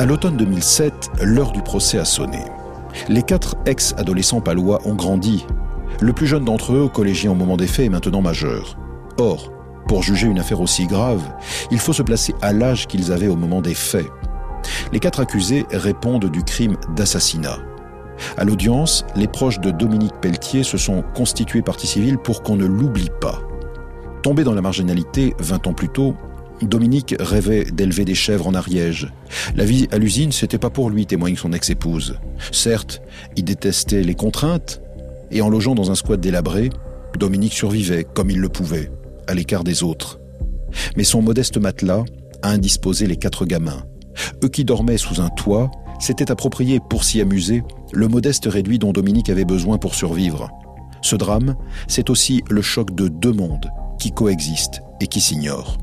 À l'automne 2007, l'heure du procès a sonné. Les 4 ex-adolescents palois ont grandi. Le plus jeune d'entre eux, collégien au moment des faits, est maintenant majeur. Or, pour juger une affaire aussi grave, il faut se placer à l'âge qu'ils avaient au moment des faits. Les 4 accusés répondent du crime d'assassinat. À l'audience, les proches de Dominique Pelletier se sont constitués partie civile pour qu'on ne l'oublie pas. Tombé dans la marginalité 20 ans plus tôt, Dominique rêvait d'élever des chèvres en Ariège. La vie à l'usine, c'était pas pour lui, témoigne son ex-épouse. Certes, il détestait les contraintes, et en logeant dans un squat délabré, Dominique survivait comme il le pouvait, à l'écart des autres. Mais son modeste matelas a indisposé les 4 gamins. Eux qui dormaient sous un toit s'étaient appropriés pour s'y amuser le modeste réduit dont Dominique avait besoin pour survivre. Ce drame, c'est aussi le choc de 2 mondes qui coexistent et qui s'ignorent.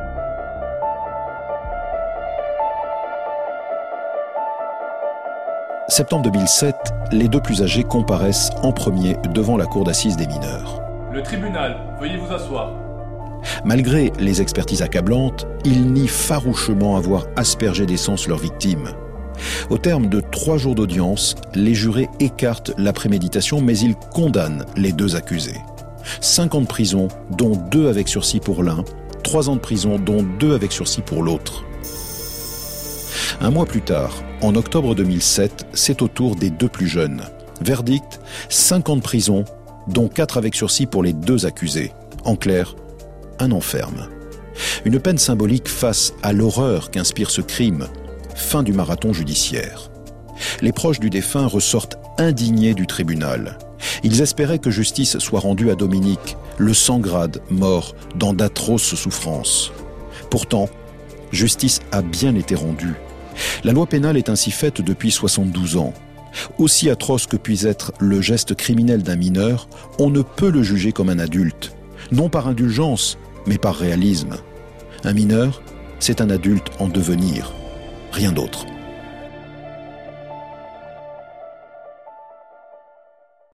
Septembre 2007, les 2 plus âgés comparaissent en premier devant la cour d'assises des mineurs. Le tribunal, veuillez vous asseoir. Malgré les expertises accablantes, ils nient farouchement avoir aspergé d'essence leurs victimes. Au terme de 3 jours d'audience, les jurés écartent la préméditation, mais ils condamnent les 2 accusés. 5 ans de prison, dont 2 avec sursis pour l'un, 3 ans de prison, dont 2 avec sursis pour l'autre. Un mois plus tard, en octobre 2007, c'est au tour des 2 plus jeunes. Verdict, 5 ans de prison, dont 4 avec sursis pour les 2 accusés. En clair, un an ferme. Une peine symbolique face à l'horreur qu'inspire ce crime. Fin du marathon judiciaire. Les proches du défunt ressortent indignés du tribunal. Ils espéraient que justice soit rendue à Dominique, le sans-grade mort dans d'atroces souffrances. Pourtant, justice a bien été rendue. La loi pénale est ainsi faite depuis 72 ans. Aussi atroce que puisse être le geste criminel d'un mineur, on ne peut le juger comme un adulte. Non par indulgence, mais par réalisme. Un mineur, c'est un adulte en devenir. Rien d'autre.